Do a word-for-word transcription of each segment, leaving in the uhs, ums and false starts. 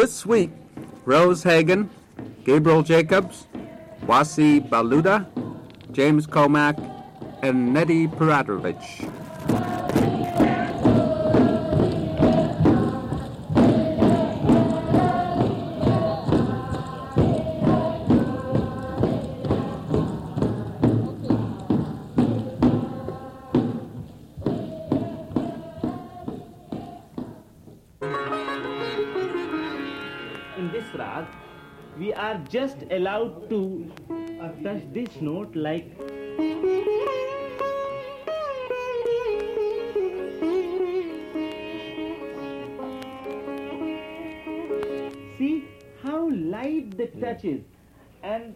This week, Rose Hagen, Gabriel Jacobs, Wasi Baluda, James Comack, and Nettie Peratrovich. In this rag, we are just allowed to uh, touch this note like see how light the touch is, and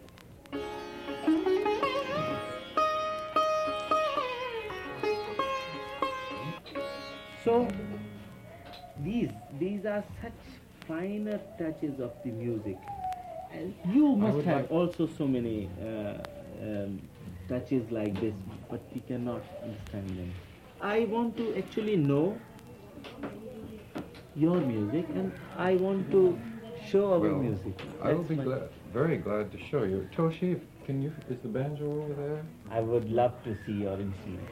so these these are such finer touches of the music. And you must have like also so many uh, um, touches like this, but we cannot understand them. I want to actually know your music, and I want to show our well, music. I will be glad, very glad to show you. Toshi, can you? Is the banjo over there? I would love to see your instrument.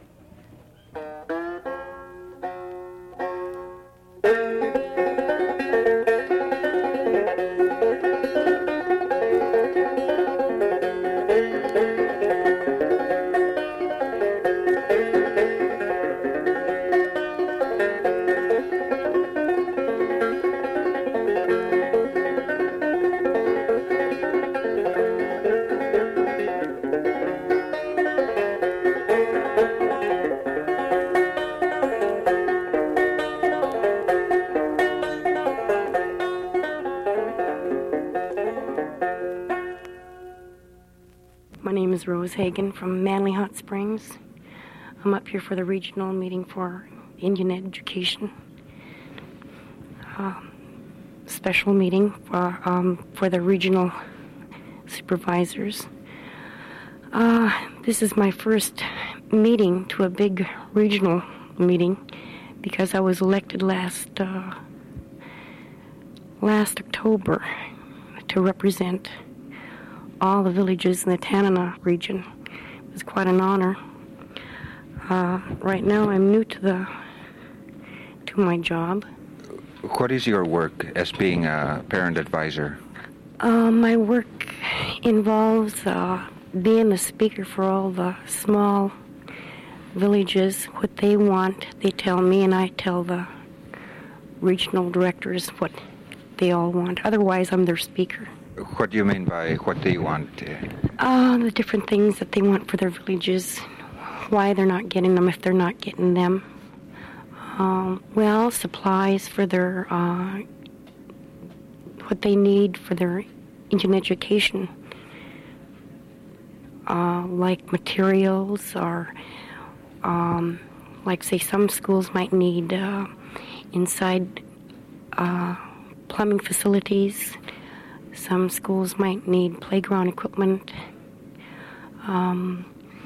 My name is Rose Hagen from Manly Hot Springs. I'm up here for the regional meeting for Indian education. Uh, special meeting for, um, for the regional supervisors. Uh, this is my first meeting to a big regional meeting because I was elected last uh, last October to represent all the villages in the Tanana region. It was quite an honor. Uh, right now I'm new to the to my job. What is your work as being a parent advisor? Uh, my work involves uh, being the speaker for all the small villages. What they want, they tell me, and I tell the regional directors what they all want. Otherwise, I'm their speaker. What do you mean by what do you want? Uh, the different things that they want for their villages, why they're not getting them if they're not getting them. Um, well, supplies for their, uh, what they need for their Indian education, uh, like materials or, um, like say some schools might need uh, inside uh, plumbing facilities. Some schools might need playground equipment. Um,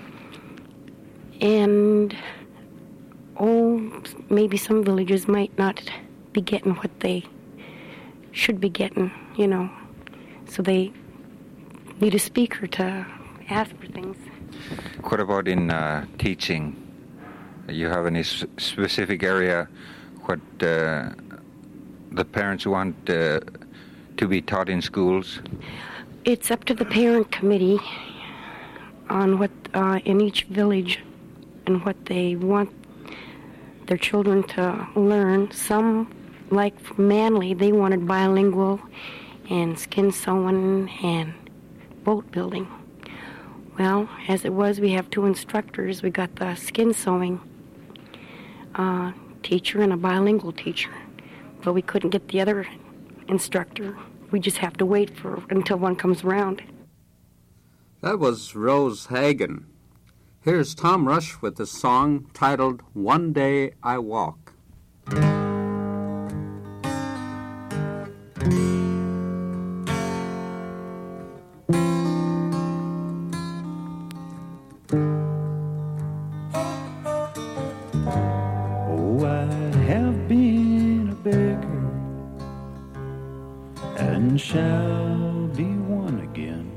and, oh, maybe some villages might not be getting what they should be getting, you know. So they need a speaker to ask for things. What about in uh, teaching? You have any s- specific area what uh, the parents want uh, to be taught in schools? It's up to the parent committee on what uh, in each village and what they want their children to learn. Some, like Manly, they wanted bilingual and skin sewing and boat building. Well, as it was, we have two instructors. We got the skin sewing uh, teacher and a bilingual teacher, but we couldn't get the other instructor. We just have to wait for until one comes around. That was Rose Hagen. Here's Tom Rush with a song titled One Day I Walk. Oh, I have been a beggar shall be one again,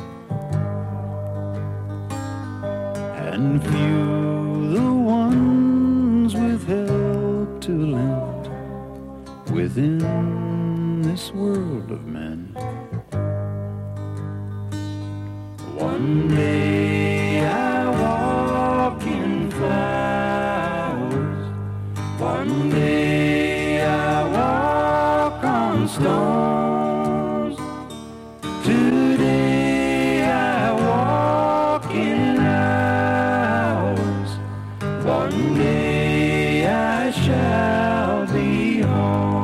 and few the ones with help to lend within this world of men. One day I walk in flowers, one day I walk on stones, today I walk in hours, one day I shall be home.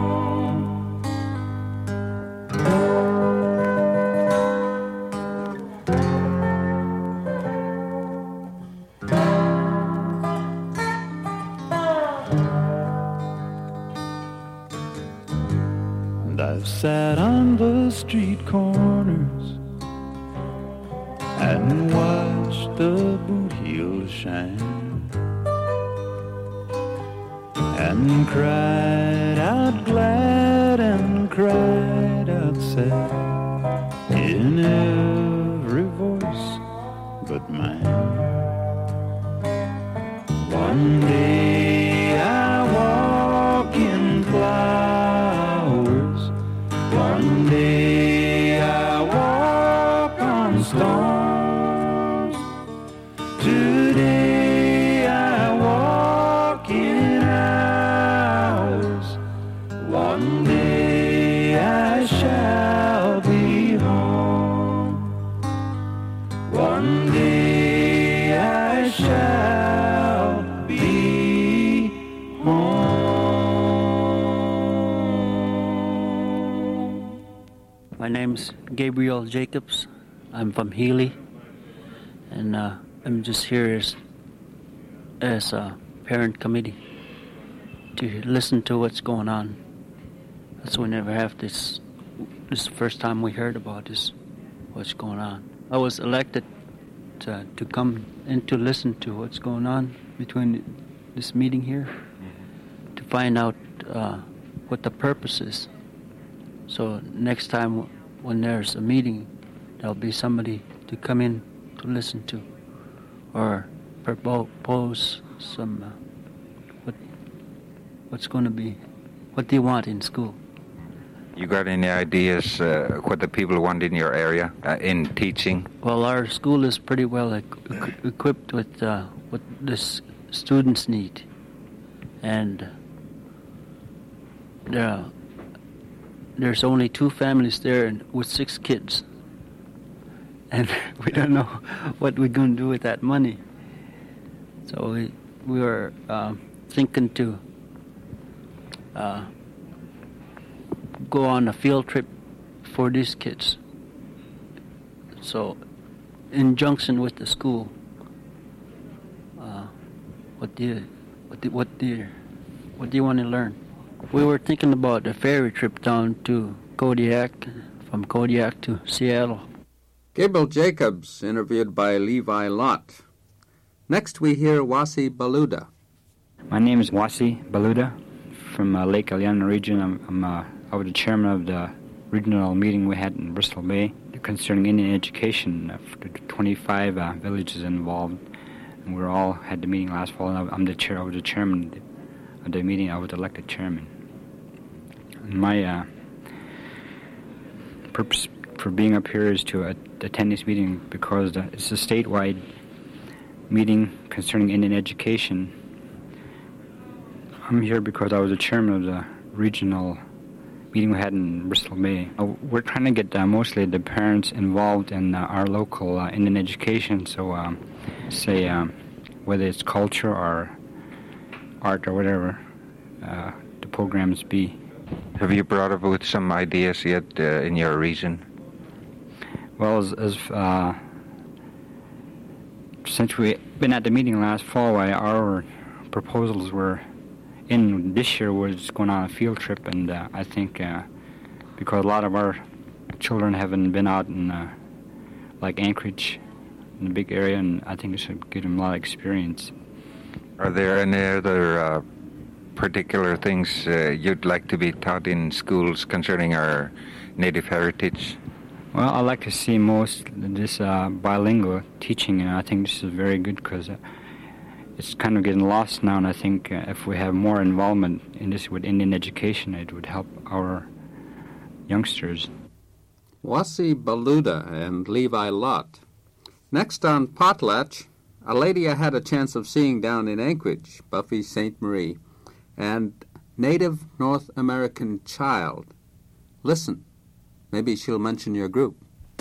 And I've sat on the street corners and watched the boot heels shine, and cried out glad and cried out sad in every voice but mine. One day I walk in flowers, one day I walk on stones, today I walk in hours, one day I shall be home, one day I shall be home. My name's Gabriel Jacobs. I'm from Healy, and uh, I'm just here as, as a parent committee to listen to what's going on. That's why we never have this. This is the first time we heard about this, what's going on. I was elected to, to come and to listen to what's going on between this meeting here, to find out uh, what the purpose is. So next time when there's a meeting, there'll be somebody to come in to listen to, or propose some uh, what what's going to be, what do you want in school. You got any ideas uh, what the people want in your area uh, in teaching? Well, our school is pretty well equ- equipped with uh, what the s- students need, and there are, there's only two families there and with six kids, and we don't know what we're going to do with that money. So we we were uh, thinking to uh, go on a field trip for these kids. So, in junction with the school, uh, what do you, what do, what do you, what do you want to learn? We were thinking about a ferry trip down to Kodiak, from Kodiak to Seattle. Gabriel Jacobs, interviewed by Levi Lott. Next we hear Wasi Baluda. My name is Wasi Baluda from uh, Lake Eliana region. I'm, I'm uh, I was the chairman of the regional meeting we had in Bristol Bay concerning Indian education. Uh, twenty-five uh, villages involved, and we were all had the meeting last fall. And I'm the chair. I was the chairman of the meeting. I was elected chairman. And my uh, purpose for being up here is to uh, attend this meeting because uh, it's a statewide meeting concerning Indian education. I'm here because I was the chairman of the regional meeting we had in Bristol Bay. Uh, we're trying to get uh, mostly the parents involved in uh, our local uh, Indian education, so um, say um, whether it's culture or art or whatever uh, the programs be. Have you brought up with some ideas yet uh, in your region? Well, as, as uh, since we've been at the meeting last fall, I, our proposals were in this year was going on a field trip, and uh, I think uh, because a lot of our children haven't been out in uh, like Anchorage, in the big area, and I think it should give them a lot of experience. Are there any other uh, particular things uh, you'd like to be taught in schools concerning our native heritage? Well, I like to see most this uh, bilingual teaching, and I think this is very good because uh, it's kind of getting lost now, and I think uh, if we have more involvement in this with Indian education, it would help our youngsters. Wasi Baluda and Levi Lott. Next on Potlatch, a lady I had a chance of seeing down in Anchorage, Buffy Saint Marie, and Native North American Child. Listen, maybe she'll mention your group.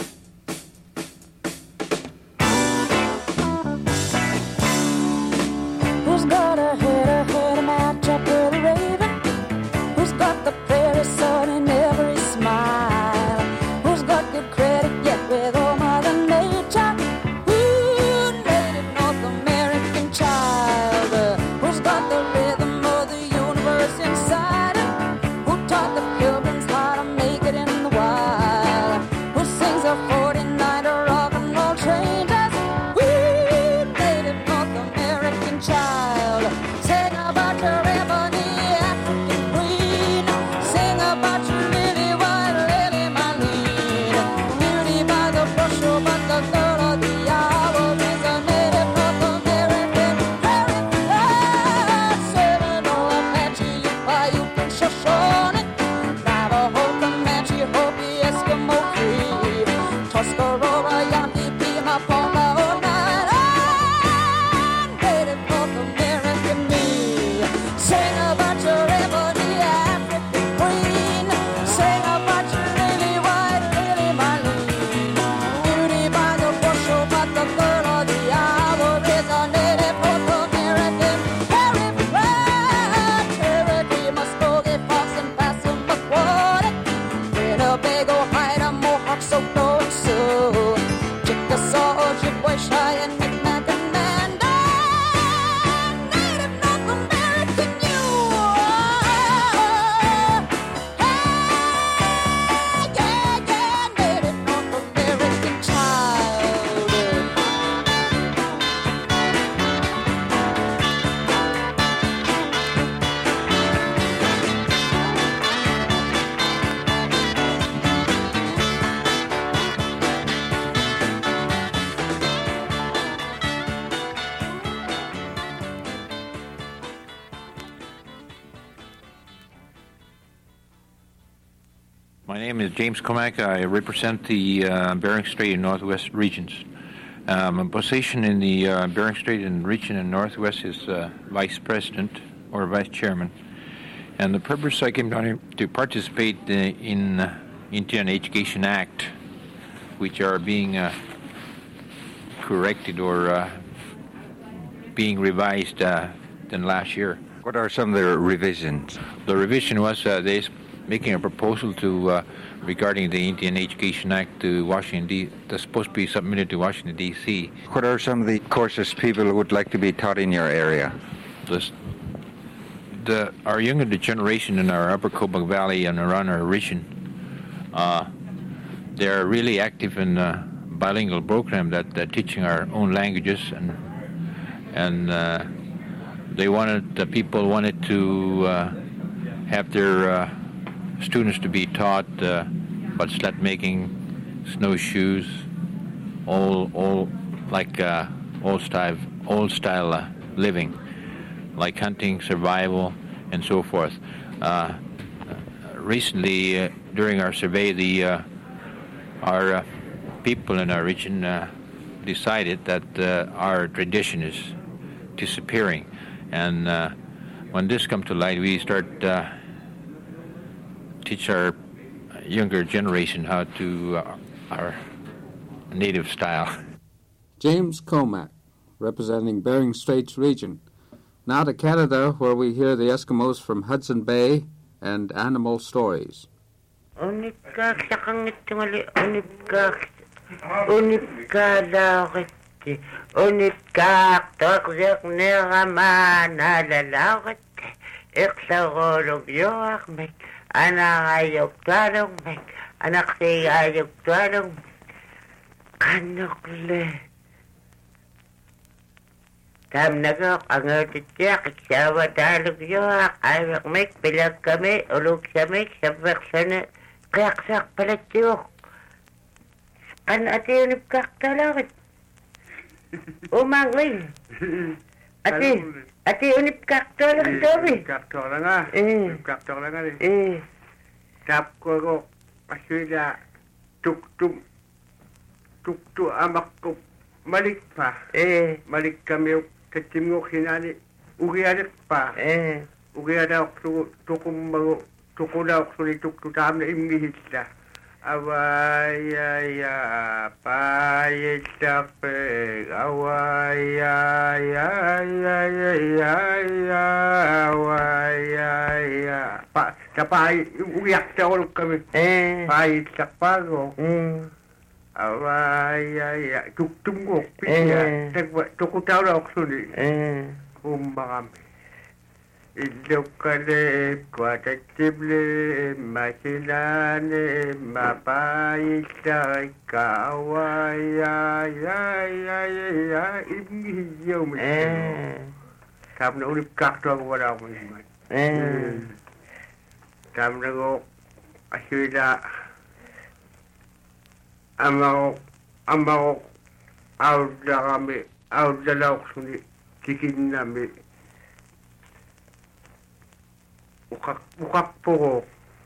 Who's got a head, a head, a match up with a raven? Who's got the prairie sun in every smile? Who's got good credit yet with all Mother Nature? Ooh, native North American child. Who's got the rhythm of the universe inside him? Who taught the pilgrims how to make it in the wild? Who sings a forty-nine to rock and roll changes? Ooh, native North American child. Sing about your ebony African queen. Sing about your lily white lily Marlene. Beauty by the bushel, but the girl of the hour is a native North American heritage. Seminole, Apache, Ute, and Shoshone, Navajo, Comanche, Hopi, Eskimo, Cree, Tuscarora, Yankee, Pima, Poma, Oneida, native North American me. Sing about your ebony African queen. Sing about your lily white lily Marlene. Beauty by the bushel, but the girl of the hour is a native North American heritage. Cherokee, Muskogee, Fox, and Passamaquoddy, Winnebago, Haida, Mohawk, Saukko, and Sioux, Chickasaw, Ojibwe, Cheyenne, Micmac, and Mandan, native North American you. Hey, yeah, yeah, native North American child. My name is James Comack. I represent the uh, Bering Strait and Northwest regions. Uh, my position in the uh, Bering Strait and region and Northwest is uh, Vice President or Vice Chairman. And the purpose I came down here to participate uh, in uh, Indian Education Act, which are being uh, corrected or uh, being revised uh, than last year. What are some of the revisions? The revision was uh, they making a proposal to uh, regarding the Indian Education Act to Washington D. That's supposed to be submitted to Washington D C. What are some of the courses people would like to be taught in your area? The, the our younger generation in our Upper Kobuk Valley and around our region, uh, they're really active in a bilingual program that they're teaching our own languages, and and uh, they wanted the people wanted to uh, have their uh, students to be taught uh, about sled making, snowshoes, all all like uh, old style old style uh, living, like hunting, survival, and so forth. Uh, recently, uh, during our survey, the uh, our uh, people in our region uh, decided that uh, our tradition is disappearing, and uh, when this comes to light, we start. Uh, teach our younger generation how to uh, our native style. James Comack, representing Bering Straits region. Now to Canada, where we hear the Eskimos from Hudson Bay and animal stories. Anak ayok talong mek, anak si ayok talong kanok le. Tam nagok ang utityak, sawa talong yoak, ayok mek, bilag kami, ulog sa mek, sabak sana, Kaksak palatiyok. Kan ate unip kaktalakit. Umangling. Ate, ate unip kaktalakit dawi. Kaktalakit nga. Eh. Kaktalakit nga. Eh. Tap ko ko. Aswila. Tuk-tuk. Tuk-tuk amak ko. Malik pa. Eh. Malik kami katim ko kinani. Ugianik pa. Eh. Ugianak tukum mga. Tukunaw ko ni tuk-tutam na imihit na. Awaya payit sa peg. Awaya awaya pa sa payit uyak sa ulo kami. Eh. Payit sa pago. Mm. Awaya tuk-tungok pisya. Tukutaw na ako ni. Eh. Kumbakami. Ilokale, kwatatible, masinane, mapayisay, kawaya, ya, ya, ya, ya, ibihiyaw mo siya. Sabi na ulip kakto ako wala ako naman. Sabi na ko, asila, ama ko, ama ko, out na kami, out na lang ako suni, kikin namin. Ukak, ukak po ko.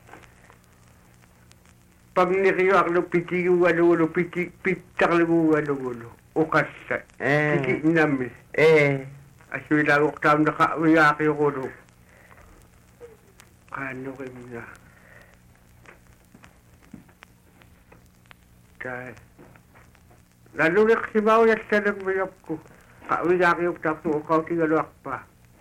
Pag niriyak no piti yung ano-ano, piti, pitak lang yung ano-ano. Ukas sa, piti namin. Eh. Aswila ko tam naka-uyak yung ano. Kano kayo na. Dahil. Lalo na kasi mawala sa nagmayap ko. Ka-uyak yung tapos ukaw tingalak pa.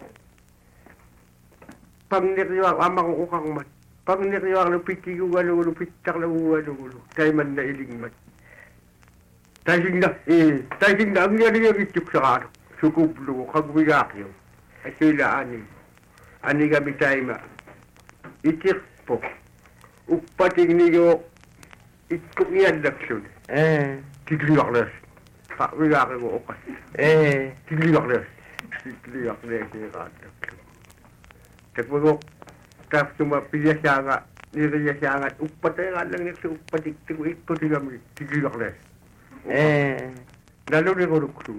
Pag niriwak, ama ko ukang man. Pag niriwak, lupiti yung ano-ano, pitak lang yung ano-ano. Tayo man na iling man. Tayo na, eh, tayo na, ang yan yung itip sa kano. Sukublo, kagwiyak yun. At sila ani. Ani kami tayo ma. Itip po. Upating niyo, itkong yan laksyon. Eh. Tigliwak na. Kagwiyak yung ukas. Eh. Tigliwak na. Tigliwak na yung kano. Tagpagok, tapos tumapilya siya nga, niraya siya nga, upatay nga lang nito, upatik, tigwit po siya kami, tigilak na. Eh. Lalo ni ko nukso.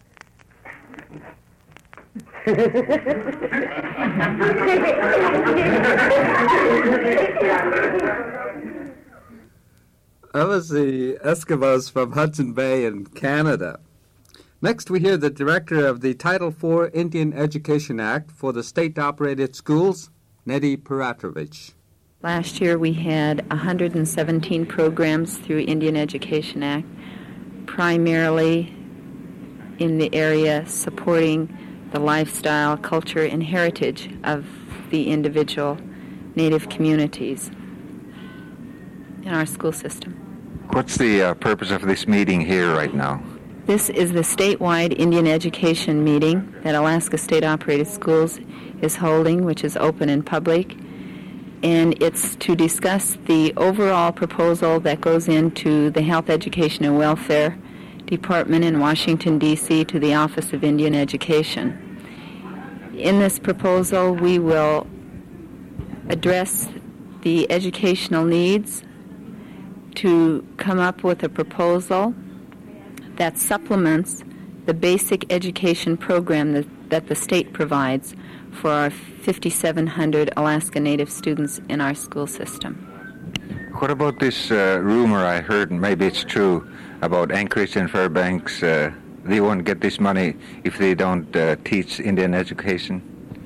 That was the Eskimos from Hudson Bay in Canada. Next, we hear the director of the Title four Indian Education Act for the state-operated schools, Nedi Paratrovich. Last year, we had one hundred seventeen programs through Indian Education Act, primarily in the area supporting the lifestyle, culture, and heritage of the individual Native communities in our school system. What's the uh, purpose of this meeting here right now? This is the statewide Indian education meeting that Alaska State Operated Schools is holding, which is open and public. And it's to discuss the overall proposal that goes into the Health, Education, and Welfare Department in Washington, D C to the Office of Indian Education. In this proposal, we will address the educational needs to come up with a proposal that supplements the basic education program that, that the state provides for our fifty-seven hundred Alaska Native students in our school system. What about this uh, rumor I heard, and maybe it's true, about Anchorage and Fairbanks? Uh, they won't get this money if they don't uh, teach Indian education?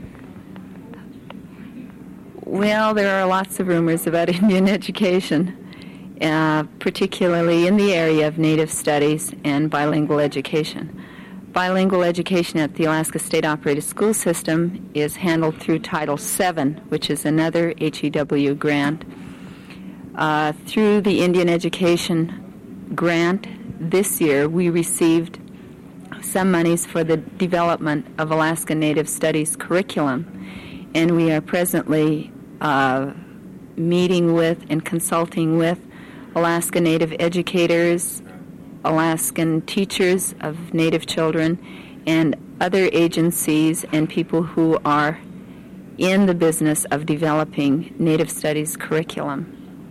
Well, there are lots of rumors about Indian education. Uh, particularly in the area of Native studies and bilingual education. Bilingual education at the Alaska State Operated School System is handled through Title seven, which is another H E W grant. Uh, through the Indian Education grant this year, we received some monies for the development of Alaska Native Studies curriculum, and we are presently uh, meeting with and consulting with Alaska Native educators, Alaskan teachers of Native children, and other agencies and people who are in the business of developing Native studies curriculum.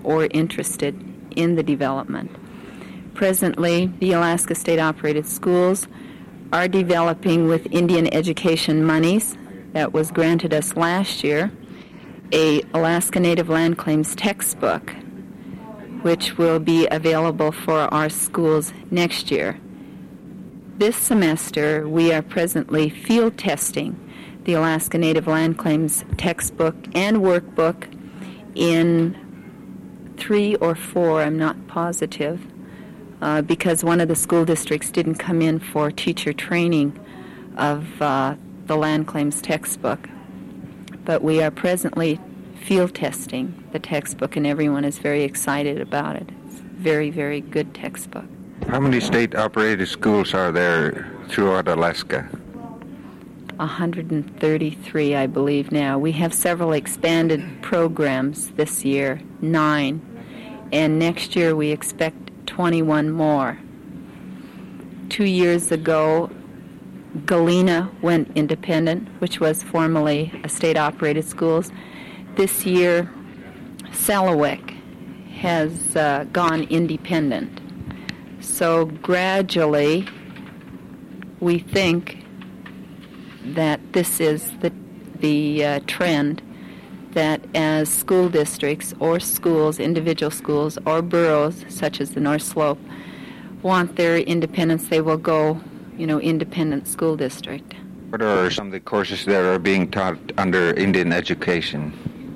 or interested in the development. Presently, the Alaska State-operated schools are developing with Indian education monies that was granted us last year a Alaska Native Land Claims textbook, which will be available for our schools next year. This semester, we are presently field testing the Alaska Native Land Claims textbook and workbook in three or four, I'm not positive, uh, because one of the school districts didn't come in for teacher training of uh, the land claims textbook. But we are presently field testing the textbook, and everyone is very excited about it. It's a very, very good textbook. How many state-operated schools are there throughout Alaska? one hundred thirty-three, I believe, now. We have several expanded programs this year, nine, and next year we expect twenty-one more. Two years ago, Galena went independent, which was formerly a state-operated schools. This year, Selawik has uh, gone independent. So gradually, we think that this is the the uh, trend, that as school districts or schools, individual schools or boroughs such as the North Slope want their independence, they will go, you know, independent school district. What are some of the courses that are being taught under Indian education?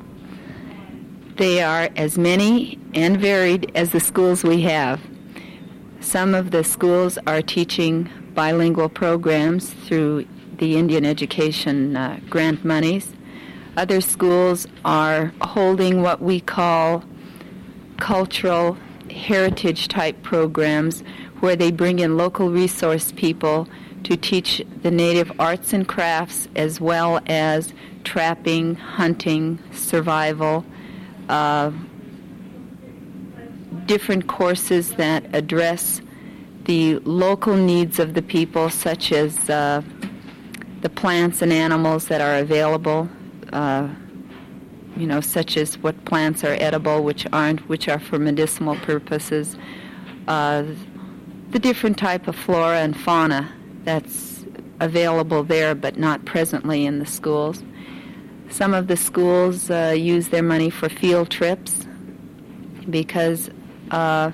They are as many and varied as the schools we have. Some of the schools are teaching bilingual programs through the Indian education uh, grant monies. Other schools are holding what we call cultural heritage type programs, where they bring in local resource people to teach the native arts and crafts, as well as trapping, hunting, survival, uh, different courses that address the local needs of the people, such as uh, the plants and animals that are available, uh, you know, such as what plants are edible, which aren't, which are for medicinal purposes, uh, the different type of flora and fauna that's available there but not presently in the schools. Some of the schools uh, use their money for field trips because uh,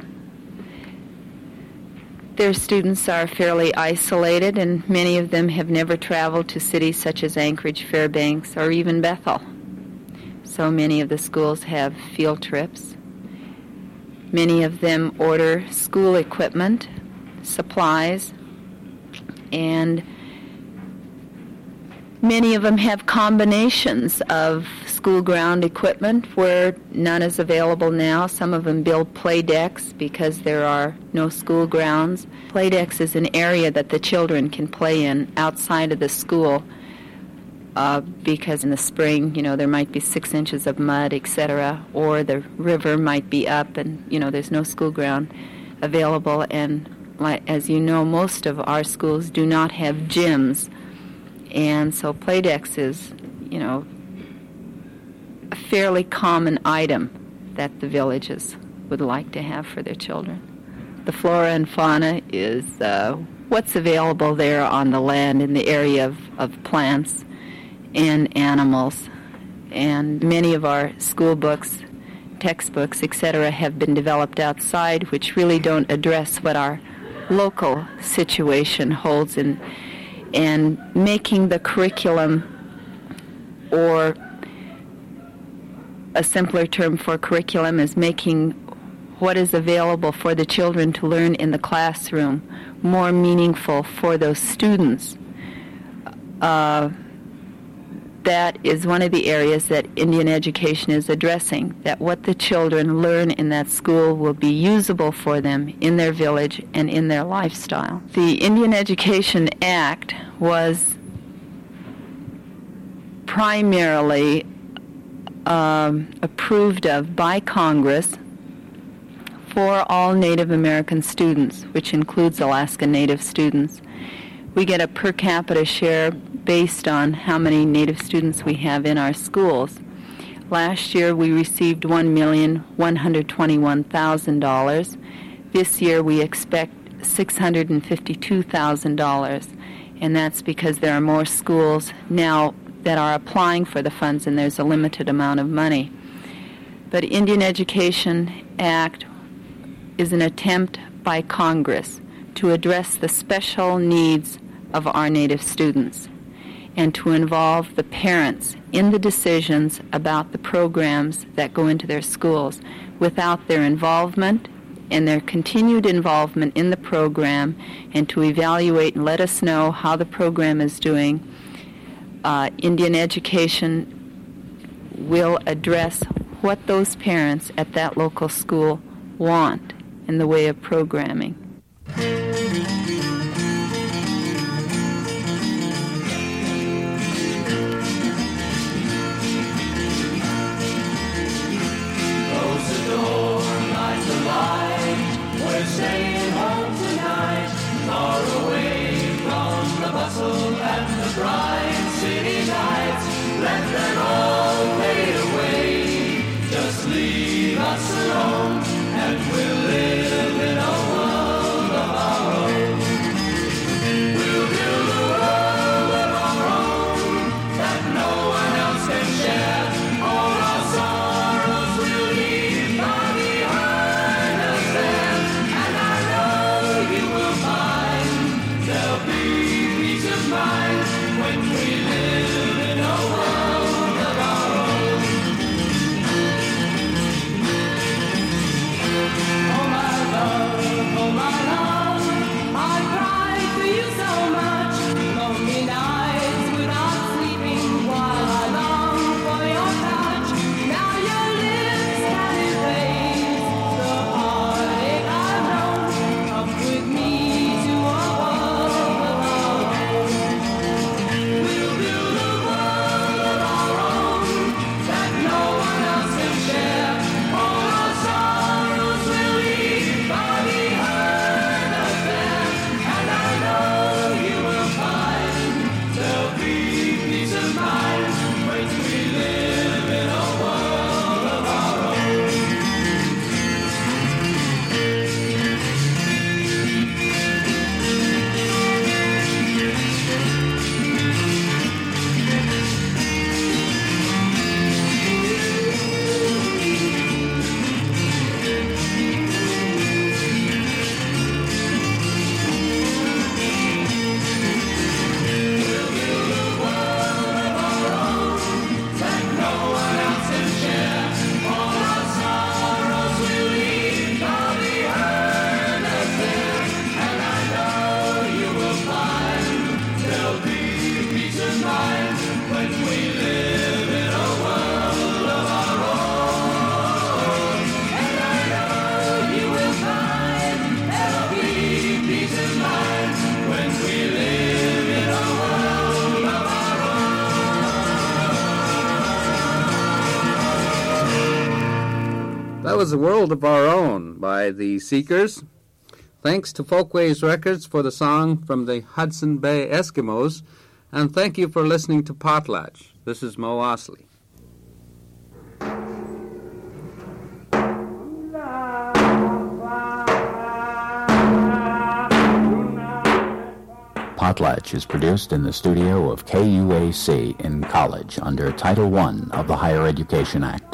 their students are fairly isolated, and many of them have never traveled to cities such as Anchorage, Fairbanks, or even Bethel. So many of the schools have field trips. Many of them order school equipment, supplies, and many of them have combinations of school ground equipment where none is available now. Some of them build play decks because there are no school grounds. Play decks is an area that the children can play in outside of the school uh, because in the spring, you know, there might be six inches of mud, et cetera, or the river might be up and, you know, there's no school ground available. And like, as you know, most of our schools do not have gyms. And so play decks is, you know, a fairly common item that the villages would like to have for their children. The flora and fauna is uh, what's available there on the land in the area of, of plants and animals. And many of our school books, textbooks, et cetera, have been developed outside, which really don't address what our local situation holds in, and making the curriculum, or a simpler term for curriculum is making what is available for the children to learn in the classroom more meaningful for those students. Uh, that is one of the areas that Indian education is addressing, that what the children learn in that school will be usable for them in their village and in their lifestyle. The Indian Education Act was primarily um, approved of by Congress for all Native American students, which includes Alaska Native students. We get a per capita share based on how many Native students we have in our schools. Last year we received one million one hundred twenty-one thousand dollars. This year we expect six hundred fifty-two thousand dollars, and that's because there are more schools now that are applying for the funds and there's a limited amount of money. But Indian Education Act is an attempt by Congress to address the special needs of our Native students and to involve the parents in the decisions about the programs that go into their schools. Without their involvement and their continued involvement in the program and to evaluate and let us know how the program is doing, uh, Indian Education will address what those parents at that local school want in the way of programming. We're staying home tonight, far away from the bustle and the bright city lights. Let them all fade away, just leave us alone, and we'll live in a world of our own. We'll build a world of our own that no one else can share. All our sorrows will leave far behind us there. You will find there'll be peace of mind when we live in a world of our own. Oh my love, oh my love, I cried for you so much. Lonely nights without sleeping while I long for your touch. Now your lips can erase the heartache I've known. Come with me to a world of our own. We'll build a world of our own that no one else can share. All our sorrows will leave far behind us there. And I know you will find there'll be peace of mind when we live in a world of our own. That was A World of Our Own by the Seekers. Thanks to Folkways Records for the song from the Hudson Bay Eskimos, and thank you for listening to Potlatch. This is Mo Osley. Potlatch is produced in the studio of K U A C in College under Title one of the Higher Education Act.